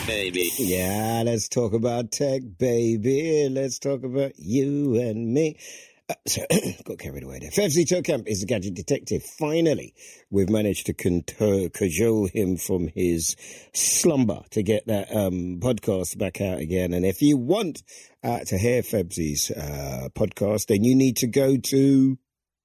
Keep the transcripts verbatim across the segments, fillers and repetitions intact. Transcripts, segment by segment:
baby. Yeah, let's talk about tech, baby. Let's talk about you and me. Uh, so, got carried away there. Fevzi Tokamp is a gadget detective. Finally, we've managed to con- cajole him from his slumber to get that um, podcast back out again. And if you want uh, to hear Fevzi's uh, podcast, then you need to go to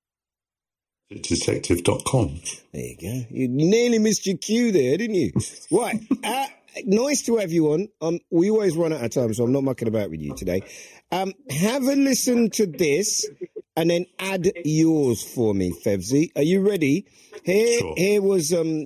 detective dot com. There you go. You nearly missed your cue there, didn't you? Right. Uh, nice to have you on. Um, we always run out of time, so I'm not mucking about with you today. Um, have a listen to this and then add yours for me, Fevzi. Are you ready? Here, Sure. here was um,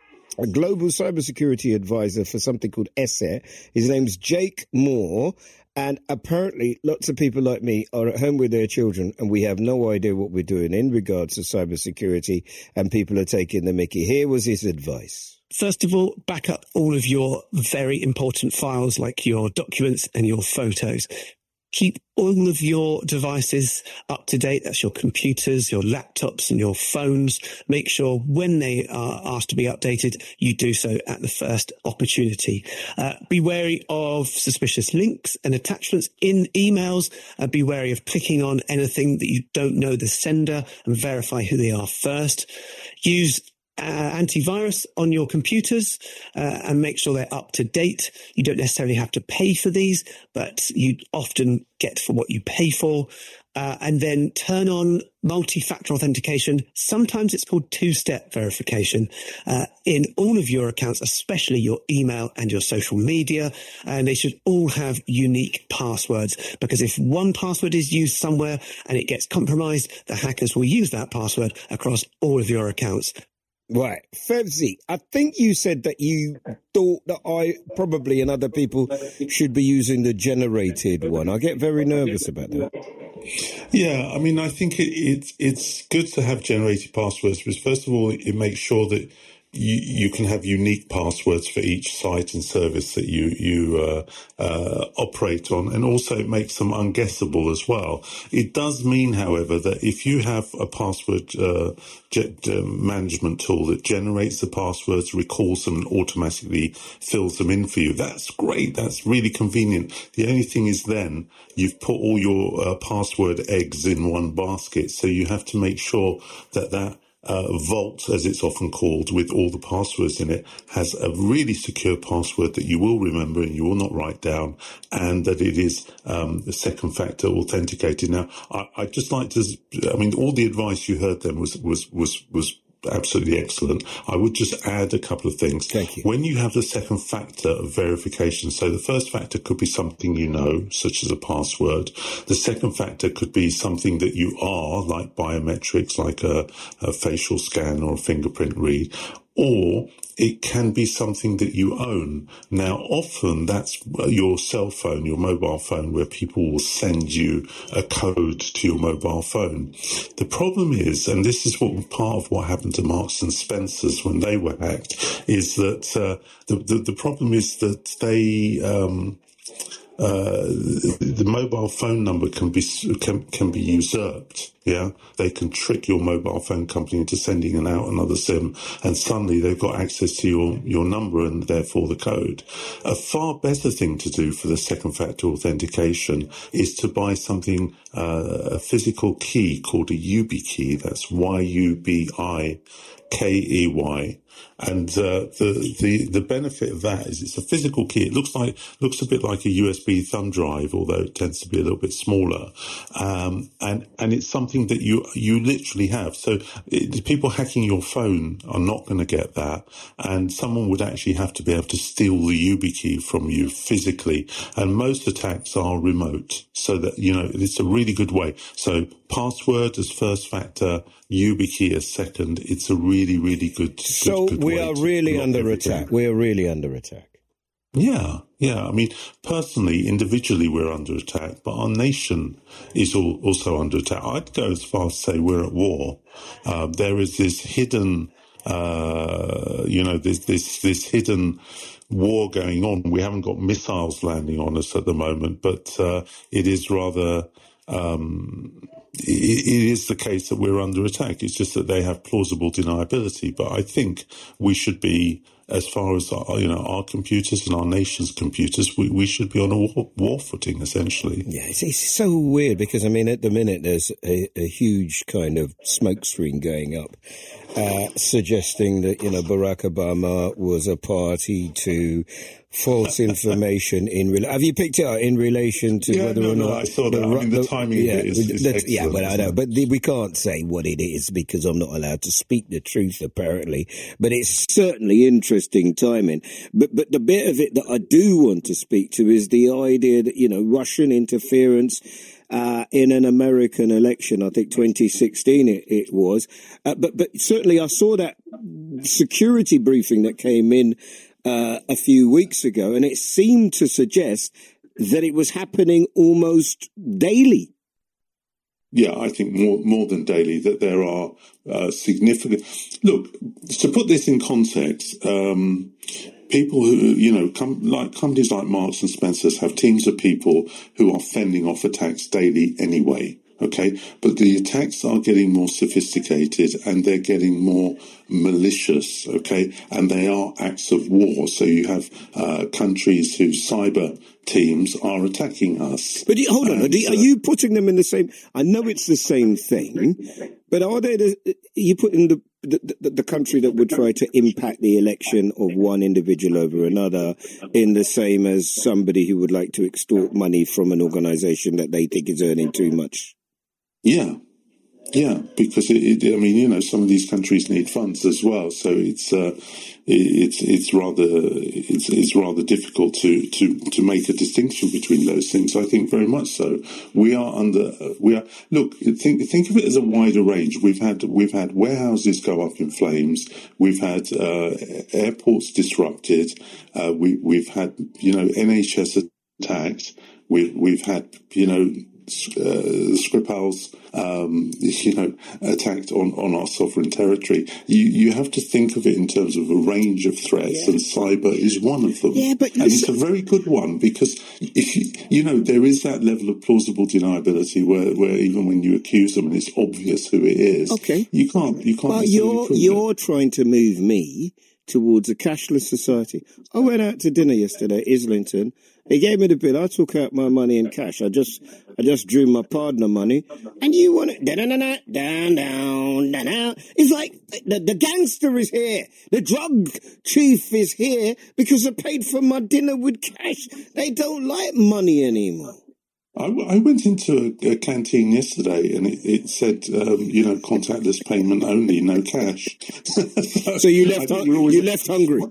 a global cybersecurity advisor for something called E S E. His name's Jake Moore. And apparently lots of people like me are at home with their children and we have no idea what we're doing in regards to cybersecurity, and people are taking the mickey. Here was his advice. First of all, back up all of your very important files like your documents and your photos. Keep all of your devices up to date. That's your computers, your laptops and your phones. Make sure when they are asked to be updated, you do so at the first opportunity. Uh, be wary of suspicious links and attachments in emails. Uh, be wary of clicking on anything that you don't know the sender and verify who they are first. Use Uh, antivirus on your computers uh, and make sure they're up to date. You don't necessarily have to pay for these, but you often get for what you pay for. Uh, and then turn on multi-factor authentication. Sometimes it's called two-step verification uh, in all of your accounts, especially your email and your social media. And they should all have unique passwords, because if one password is used somewhere and it gets compromised, the hackers will use that password across all of your accounts. Right. Fevzi, I think you said that you thought that I probably and other people should be using the generated one. I get very nervous about that. Yeah, I mean, I think it, it's it's good to have generated passwords, because first of all, it makes sure that you, you can have unique passwords for each site and service that you you uh, uh, operate on, and also it makes them unguessable as well. It does mean, however, that if you have a password uh, ge- uh, management tool that generates the passwords, recalls them, and automatically fills them in for you, that's great. That's really convenient. The only thing is then you've put all your uh, password eggs in one basket, so you have to make sure that that Uh, vault, as it's often called, with all the passwords in it, has a really secure password that you will remember and you will not write down, and that it is um, the second factor authenticated. Now, I, I'd just like to, I mean, all the advice you heard then was, was, was, was absolutely excellent. I would just add a couple of things. Thank you. When you have the second factor of verification, so the first factor could be something you know, such as a password. The second factor could be something that you are, like biometrics, like a, a facial scan or a fingerprint read. Or it can be something that you own. Now, often that's your cell phone, your mobile phone, where people will send you a code to your mobile phone. The problem is, and this is what part of what happened to Marks and Spencer's when they were hacked, is that uh, the, the the problem is that they um, uh, the mobile phone number can be can can be usurped. Yeah, they can trick your mobile phone company into sending an out another SIM, and suddenly they've got access to your, your number and therefore the code. A far better thing to do for the second factor authentication is to buy something, uh, a physical key called a YubiKey. That's Y U B I K E Y. And uh, the the the benefit of that is it's a physical key. It looks like looks a bit like a U S B thumb drive, although it tends to be a little bit smaller. Um, and and it's something that you you literally have. So it, people hacking your phone are not going to get that, and someone would actually have to be able to steal the YubiKey from you physically. And most attacks are remote, so that you know it's a really good way. So password as first factor, YubiKey as second. It's a really really good. So good, good we are really under attack. We are really under attack. Yeah, yeah. I mean, personally, individually, we're under attack, but our nation is all, also under attack. I'd go as far as to say we're at war. Uh, there is this hidden, uh, you know, this this this hidden war going on. We haven't got missiles landing on us at the moment, but uh, it is rather. Um, it is the case that we're under attack. It's just that they have plausible deniability. But I think we should be, as far as our, you know, our computers and our nation's computers, we, we should be on a war, war footing, essentially. Yeah, it's, it's so weird because, I mean, at the minute there's a, a huge kind of smoke screen going up, uh, suggesting that, you know, Barack Obama was a party to false information in rela- have you picked it out in relation to yeah, whether no, or not no, I saw that. the, I mean, the the, timing yeah, of it is, is the, yeah, but I know, but the, we can't say what it is because I'm not allowed to speak the truth apparently. But it's certainly interesting timing. But but the bit of it that I do want to speak to is the idea that, you know, Russian interference Uh, in an American election, I think twenty sixteen it, it was. Uh, but, but certainly I saw that security briefing that came in uh, a few weeks ago, and it seemed to suggest that it was happening almost daily. Yeah, I think more more than daily, that there are uh, significant... Look, to put this in context, um, people who, you know, com- like companies like Marks and Spencer's have teams of people who are fending off attacks daily anyway, okay? But the attacks are getting more sophisticated and they're getting more malicious, okay? And they are acts of war. So you have uh, countries whose cyber teams are attacking us. But do you, hold on, and, are, you, are you putting them in the same... I know it's the same thing, but are they the, are you putting the The, the, the country that would try to impact the election of one individual over another in the same as somebody who would like to extort money from an organisation that they think is earning too much? Yeah, yeah, because it, it, I mean, you know, some of these countries need funds as well, so it's uh, it, it's it's rather it's it's rather difficult to, to, to make a distinction between those things. I think very much so. We are under we are look think think of it as a wider range. We've had we've had warehouses go up in flames. We've had uh, airports disrupted. Uh, we we've had you know N H S attacked. We've we've had you know. Uh, Skripal's, um, you know, attacked on, on our sovereign territory. You you have to think of it in terms of a range of threats, yeah. And cyber is one of them. Yeah, but and it's a very good one because if you, you know there is that level of plausible deniability where, where even when you accuse them and it's obvious who it is, okay, you can't you can't. But you're you're it. trying to move me towards a cashless society. I went out to dinner yesterday at Islington. He gave me the bill. I took out my money in cash. I just, I just drew my partner money, and you want it down, down, down, down, down, down. It's like the, the gangster is here, the drug chief is here because I paid for my dinner with cash. They don't like money anymore. I, I went into a, a canteen yesterday and it, it said, um, you know, contactless payment only, no cash. so, so you left, hung- you left hungry.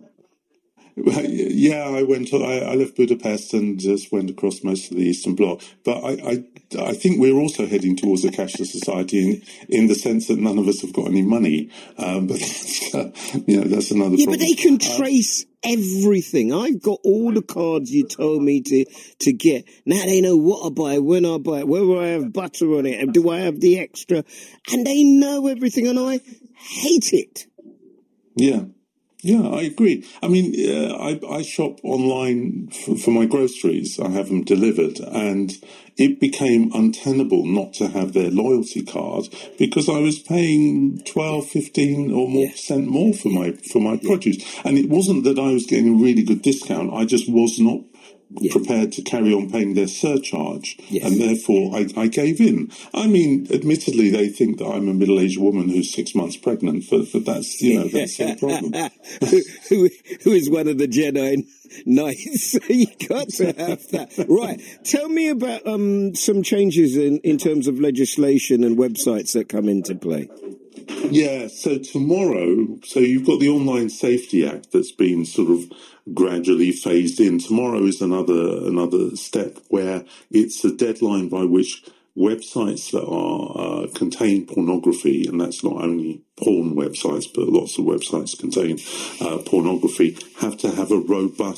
Yeah, I went. I, I left Budapest and just went across most of the Eastern Bloc. But I, I, I think we're also heading towards a cashless society in, in the sense that none of us have got any money. Um, but that's, uh, you know, that's another. Yeah, problem. but they can trace uh, everything. I've got all the cards you told me to to get. Now they know what I buy, when I buy it, whether I have butter on it, do I have the extra, and they know everything, and I hate it. Yeah. Yeah, I agree. I mean, uh, I, I shop online for, for my groceries. I have them delivered, and it became untenable not to have their loyalty card because I was paying twelve, fifteen or more yeah. percent more for my for my yeah. produce. And it wasn't that I was getting a really good discount. I just was not Yeah. prepared to carry on paying their surcharge, yes. and therefore I, I gave in. I mean, admittedly, they think that I'm a middle-aged woman who's six months pregnant, but, but that's, you know, that's their problem. who, who, who is one of the Jedi Knights? You got to have that. Right. Tell me about um, some changes in, in terms of legislation and websites that come into play. Yeah, so tomorrow, so you've got the Online Safety Act that's been sort of gradually phased in. Tomorrow is another another step where it's a deadline by which websites that are uh, contain pornography, and that's not only porn websites, but lots of websites contain uh, pornography, have to have a robust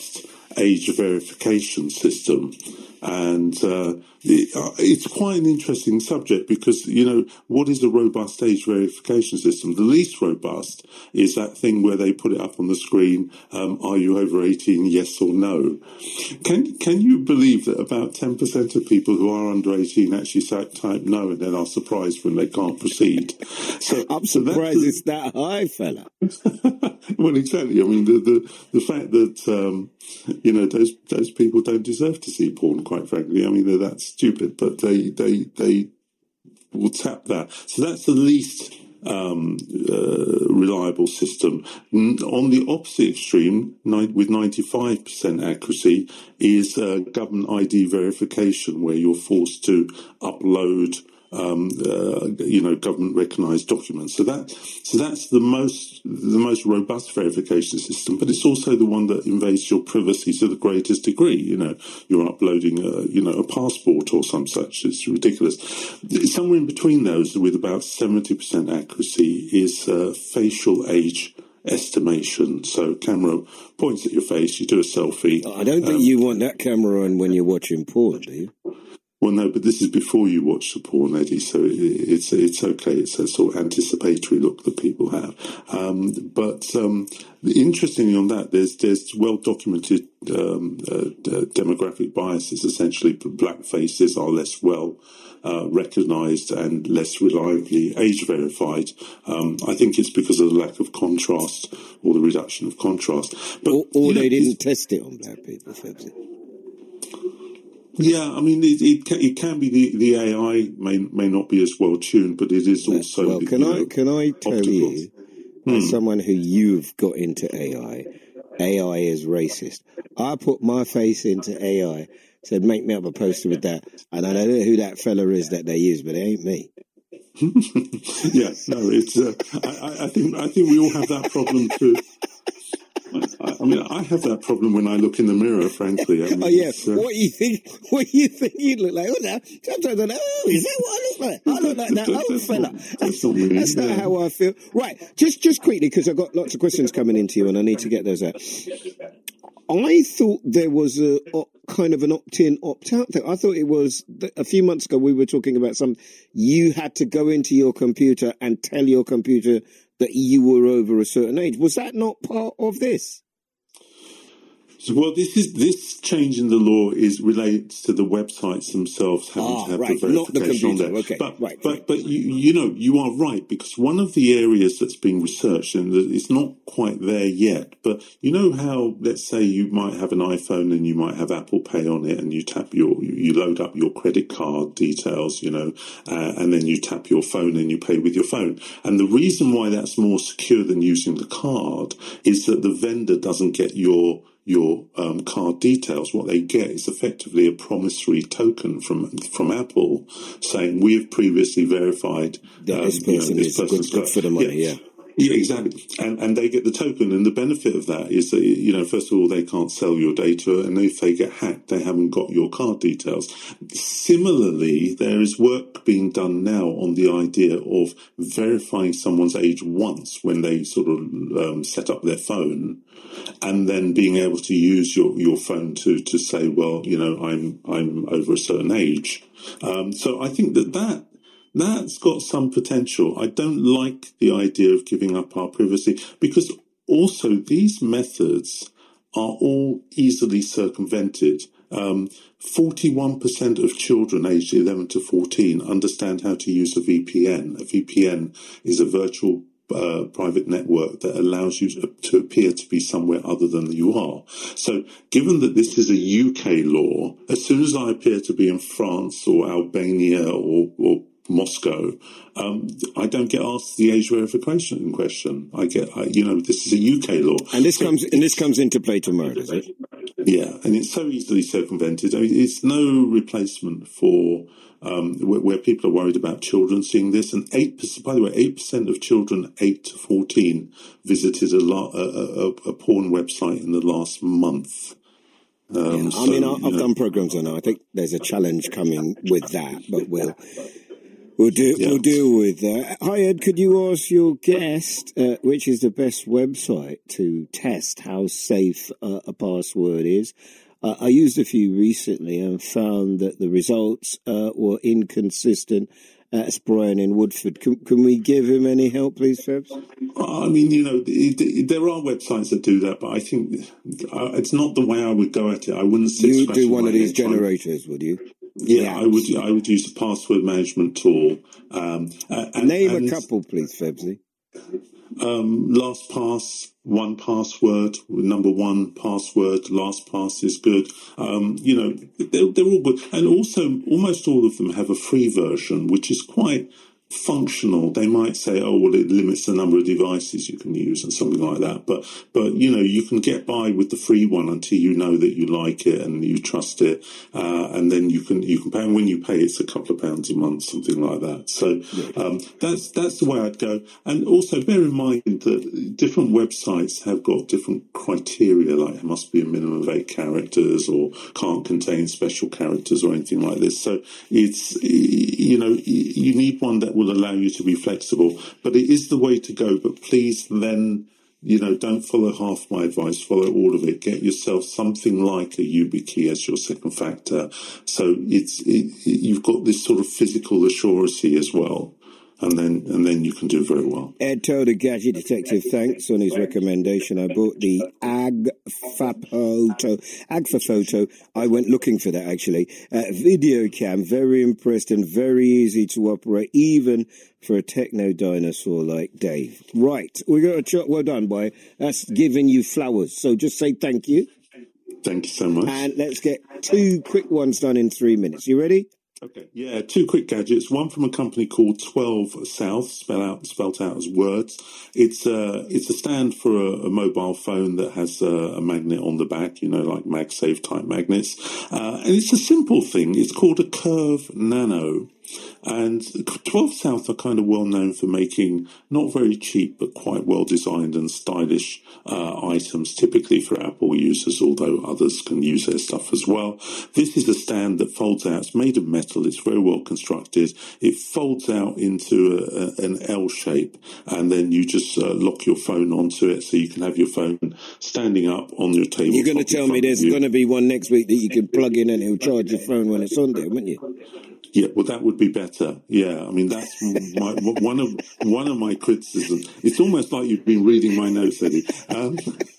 age verification system. And uh, it, uh, it's quite an interesting subject because, you know, what is a robust age verification system? The least robust is that thing where they put it up on the screen, um, are you over eighteen, yes or no? Can can you believe that about ten percent of people who are under eighteen actually type no and then are surprised when they can't proceed? So I'm surprised so it's that high, fella. Well, exactly. I mean, the the, the fact that, um, you know, those those people don't deserve to see porn, quite frankly. I mean, they're that stupid, but they, they, they will tap that. So that's the least um, uh, reliable system. On the opposite extreme, ni- with ninety-five percent accuracy, is uh, government I D verification, where you're forced to upload Um, uh, you know, government recognised documents. So that, so that's the most, the most robust verification system. But it's also the one that invades your privacy to the greatest degree. You know, you're uploading, a, you know, a passport or some such. It's ridiculous. Somewhere in between those, with about seventy percent accuracy, is uh, facial age estimation. So camera points at your face, you do a selfie. I don't think um, you want that camera on when you're watching porn, do you? Well, no, but this is before you watch the porn, Eddie, so it's it's okay. It's a sort of anticipatory look that people have. Um, but um, interestingly on that, there's there's well-documented um, uh, demographic biases. Essentially, black faces are less well uh, recognised and less reliably age-verified. Um, I think it's because of the lack of contrast or the reduction of contrast. But, or or they know, didn't test it on black people, Febsy. Yeah, I mean, it, it, can, it can be the, the A I may may not be as well tuned, but it is also. Well, can I know, can I tell optical. you, hmm. as someone who you've got into A I, A I is racist. I put my face into A I, said make me up a poster with that, and I don't know who that fella is that they use, but it ain't me. Yeah, no, it's. Uh, I, I think I think we all have that problem too. I, I mean, I have that problem when I look in the mirror, frankly. I mean, oh, yeah. Uh, what you think What you think you look like? Oh, now, sometimes I'm like, oh, is that what I look like? I look like that That's old fella. not- That's, that's not me, that's not yeah. how I feel. Right, just just quickly, because I've got lots of questions coming into you, and I need to get those out. I thought there was a, a kind of an opt-in, opt-out thing. I thought it was, a few months ago we were talking about some, you had to go into your computer and tell your computer that you were over a certain age. Was that not part of this? So, well, this is this change in the law is relates to the websites themselves having Ah, to have right, the not the verification on computer. there. Okay, but right, but right. but you you know you are right, because one of the areas that's being researched, and it's not quite there yet, but you know how, let's say you might have an iPhone and you might have Apple Pay on it, and you tap your you load up your credit card details, you know, uh, and then you tap your phone and you pay with your phone. And the reason why that's more secure than using the card is that the vendor doesn't get your your um, card details. What they get is effectively a promissory token from from Apple saying we have previously verified that um, this person you know, this is good, good for the money, yeah. yeah. Yeah, exactly. And and they get the token, and the benefit of that is that, you know, first of all, they can't sell your data, and if they get hacked, they haven't got your card details. Similarly, there is work being done now on the idea of verifying someone's age once when they sort of um, set up their phone, and then being able to use your, your phone to, to say, well, you know, I'm I'm over a certain age. Um, so I think that that That's got some potential. I don't like the idea of giving up our privacy, because also these methods are all easily circumvented. Um, forty-one percent of children aged eleven to fourteen understand how to use a V P N. A V P N is a virtual uh, private network that allows you to appear to be somewhere other than you are. So given that this is a U K law, as soon as I appear to be in France or Albania or, or Moscow, um, I don't get asked the age verification question. I get, I, you know, this is a U K law, and this so comes and this comes into play tomorrow, does it? Yeah, and it's so easily circumvented. I mean, it's no replacement for um, where, where people are worried about children seeing this. And eight percent, by the way, eight percent of children eight to fourteen visited a, la- a, a, a porn website in the last month. Um, yeah, so, I mean, I, I've know. done programs on it. I think there's a challenge coming with that, but we'll We'll, do, Yeah. we'll deal with that. Hi, Ed, could you ask your guest uh, which is the best website to test how safe uh, a password is? Uh, I used a few recently and found that the results uh, were inconsistent. That's Brian in Woodford. Can, can we give him any help, please, Febs? I mean, you know, it, it, there are websites that do that, but I think uh, it's not the way I would go at it. I wouldn't sit You scratching do one my of these head trying- generators, would you? Yeah, I would. I would use a password management tool. Um, and, Name and, a couple, please, Febsy. Um, LastPass, one password, number one password, LastPass is good. Um, you know, they're, they're all good. And also, almost all of them have a free version, which is quite functional. They might say, oh, well, it limits the number of devices you can use and something like that. But, but you know, you can get by with the free one until you know that you like it and you trust it. Uh, and then you can, you can pay. And when you pay, it's a couple of pounds a month, something like that. So, um, that's, that's the way I'd go. And also bear in mind that different websites have got different criteria, like it must be a minimum of eight characters or can't contain special characters or anything like this. So it's, you know, you need one that will allow you to be flexible, but it is the way to go. But please then, you know, don't follow half my advice, follow all of it. Get yourself something like a YubiKey as your second factor. So it's, it, you've got this sort of physical assurance as well. And then, and then you can do very well. Ed told the Gadget Detective thanks on his recommendation. I bought the Agfafoto. Agfafoto. I went looking for that actually. Uh, video cam, very impressed and very easy to operate, even for a techno dinosaur like Dave. Right, we got a ch- well done, boy. That's giving you flowers. So just say thank you. Thank you so much. And let's get two quick ones done in three minutes. You ready? Okay, yeah, two quick gadgets. One from a company called twelve South, spell out, spelt out as words. It's a, it's a stand for a, a mobile phone that has a, a magnet on the back, you know, like MagSafe type magnets. Uh, and it's a simple thing. It's called a Curve Nano. And twelve South are kind of well known for making not very cheap but quite well designed and stylish uh, items, typically for Apple users, although others can use their stuff as well. This is a stand that folds out. It's made of metal. It's very well constructed. It folds out into a, a, an L shape, and then you just uh, lock your phone onto it, so you can have your phone standing up on your table. You're going to tell me there's going to be one next week that you can plug in and it'll charge your phone when it's on there, wouldn't you? Yeah, well, that would be better. Yeah, I mean, that's my, one of one of my criticisms. It's almost like you've been reading my notes, Eddie. Um,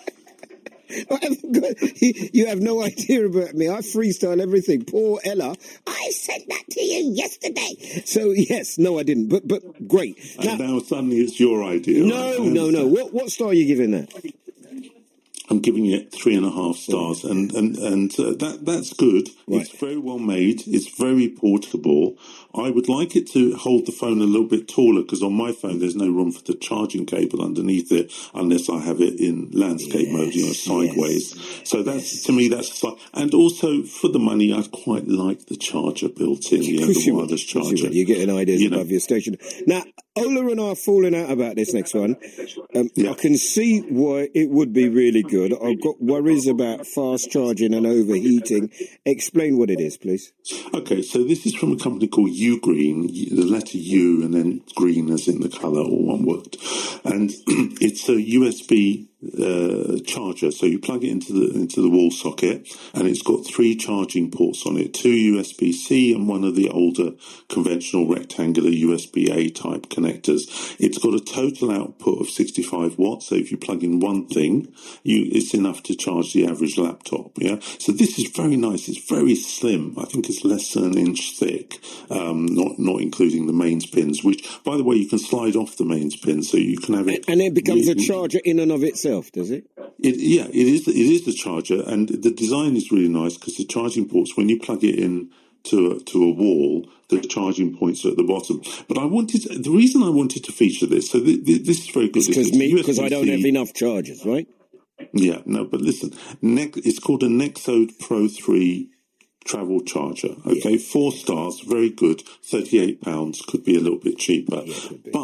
I haven't got, you, you have no idea about me. I freestyle everything. Poor Ella. I said that to you yesterday. So, yes, no, I didn't. But but great. and Now, now suddenly it's your idea. no, right? no, no. What, what star are you giving that? I'm giving it three and a half stars, and and and uh, that that's good. Right. It's very well made. It's very portable. I would like it to hold the phone a little bit taller, because on my phone there's no room for the charging cable underneath it unless I have it in landscape Yes, mode, you know, sideways. yes, So that's to me that's sli- and also for the money, I'd quite like the charger built in, you know, Of course the you would. wireless Of course you charger. would. You're getting ideas You know. above your station. Now, Ola and I are falling out about this next one. Um, Yeah. I can see why it would be really good. I've got worries about fast charging and overheating. Explain what it is, please. Okay, so this is from a company called Ugreen, the letter U and then green as in the colour, all one word. And it's a U S B uh, charger, so you plug it into the into the wall socket, and it's got three charging ports on it, two U S B C and one of the older conventional rectangular U S B A type connectors. It's got a total output of sixty-five watts, so if you plug in one thing, you it's enough to charge the average laptop. Yeah, so this is very nice. It's very slim. I think it's less than an inch thick, um, not not including the mains pins, which, by the way, you can slide off the mains pins, so you can have it. And it becomes a really- charger in and of itself, does it? It, yeah, it is. It is the charger, and the design is really nice because the charging ports, when you plug it in to a, to a wall, the charging points are at the bottom. But I wanted the reason I wanted to feature this. So th- th- this is very good. Because It's me, because I don't U S B C. have enough chargers, right? Yeah, no, but listen, ne- it's called a Nexode Pro three travel charger. Okay, four stars, very good. Thirty-eight pounds, could be a little bit cheaper, Yeah, could be. but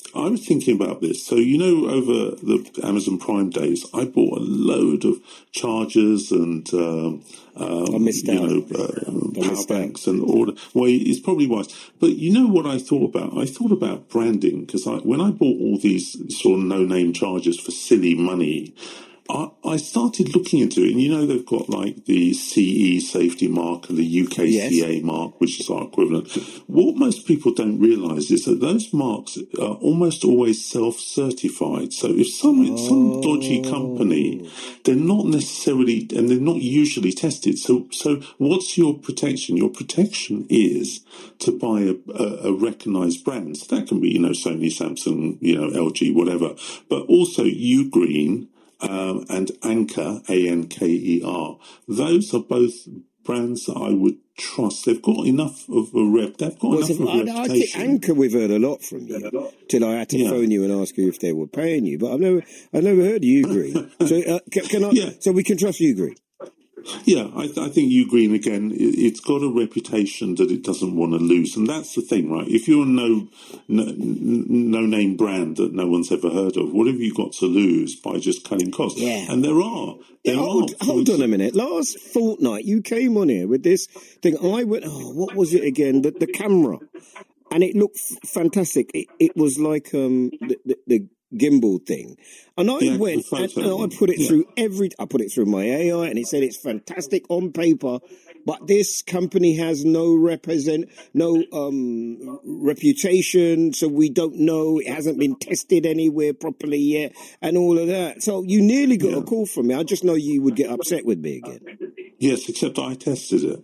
I was thinking about this. So, you know, over the Amazon Prime days, I bought a load of chargers and, um, um, I missed you out. know, uh, I power missed banks and all that. Well, it's probably wise. But you know what I thought about? I thought about branding because I, when I bought all these sort of no-name chargers for silly money, I, I started looking into it, and you know they've got like the C E safety mark and the U K C A Yes. mark, which is our equivalent. What most people don't realise is that those marks are almost always self-certified. So if some some dodgy company, they're not necessarily, and they're not usually tested. So so what's your protection? Your protection is to buy a, a, a recognised brand. So that can be, you know, Sony, Samsung, you know, L G, whatever. But also Ugreen. Um, and Anker, A N K E R. Those are both brands that I would trust. They've got enough of a rep. They've got Well, enough so of a I, I think reputation. Anchor we've heard a lot from you, till I had to Yeah. phone you and ask you if they were paying you. But I've never, I've never heard you agree. So uh, can, can I? Yeah. So we can trust you agree. Yeah, I, th- I think Ugreen, again, it, it's got a reputation that it doesn't want to lose. And that's the thing, right? If you're a no, no, no name brand that no one's ever heard of, what have you got to lose by just cutting costs? Yeah. And there are. There hold, are. hold on a minute. Last fortnight, you came on here with this thing. I went, oh, what was it again? The, the camera. And it looked f- fantastic. It, it was like um, the, the, the gimbal thing. And I Yeah, went the and, photo and I one. put it Yeah. through every, I put it through my A I and it said it's fantastic on paper, but this company has no represent, no um, reputation, so we don't know. It hasn't been tested anywhere properly yet and all of that. So you nearly got Yeah. a call from me. I just know you would get upset with me again. Yes, except I tested it.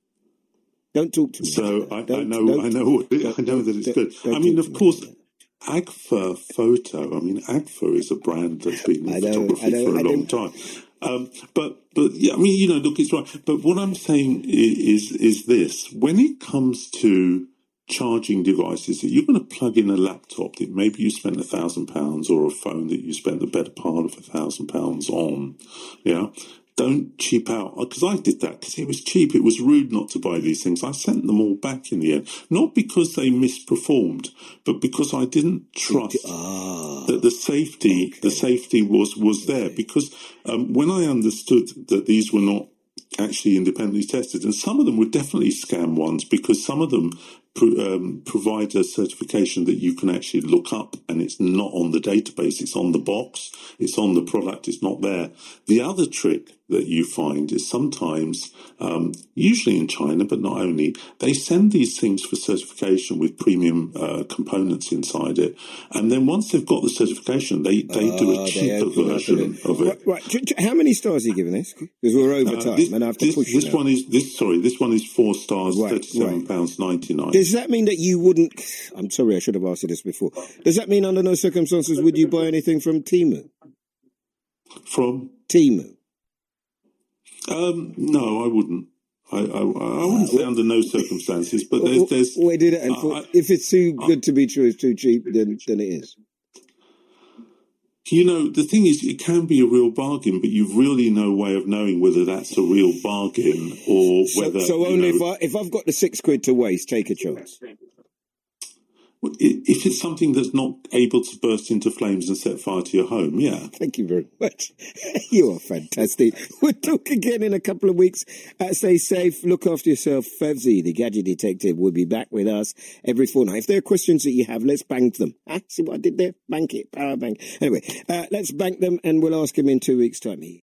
Don't talk to me. So I, I Don't- know, don't- I know, what it, I don't- know that it's don't- good. don't I mean, talk of to me course, like that. Agfa Photo. I mean, Agfa is a brand that's been in I know, photography I know, for a I long didn't- time. Um, but but yeah, I mean, you know, look, it's right. But what I'm saying is is, is this: when it comes to charging devices that you're going to plug in a laptop that maybe you spent a thousand pounds, or a phone that you spent the better part of a thousand pounds on, yeah. Don't cheap out, because I did that because it was cheap. It was rude not to buy these things. I sent them all back in the end, not because they misperformed, but because I didn't trust Ah. that the safety, the safety was was there. Because um, when I understood that these were not actually independently tested, and some of them were definitely scam ones, because some of them pro- um, provide a certification that you can actually look up, and it's not on the database, it's on the box, it's on the product, it's not there. The other trick that you find is sometimes, um, usually in China, but not only, they send these things for certification with premium uh, components inside it, and then once they've got the certification, they, they do Ah, a they cheaper open up version it. of it. Right, right. J- j- How many stars are you giving this? Because we're over Uh, time, this, and I have to this, push this you now. one is this. Sorry, this one is four stars, Right, thirty-seven pounds ninety nine. Does that mean that you wouldn't? I'm sorry, I should have asked you this before. Does that mean under no circumstances would you buy anything from Temu? From Temu. um, no, I wouldn't. I, I, I wouldn't say under no circumstances, but there's, there's We did it, and I- thought, I- if it's too good to be true, it's too cheap, then then it is. you know, the thing is, it can be a real bargain, but you've really no way of knowing whether that's a real bargain or So, whether. so you only know, if I if I've got the six quid to waste, take a chance. if it's something that's not able to burst into flames and set fire to your home, yeah. Thank you very much. You are fantastic. We'll talk again in a couple of weeks. Uh, stay safe. Look after yourself. Fevzi, the Gadget Detective, will be back with us every fortnight. If there are questions that you have, let's bank them. Ah, see what I did there? Bank it. Power bank. Anyway, uh, let's bank them and we'll ask him in two weeks' time.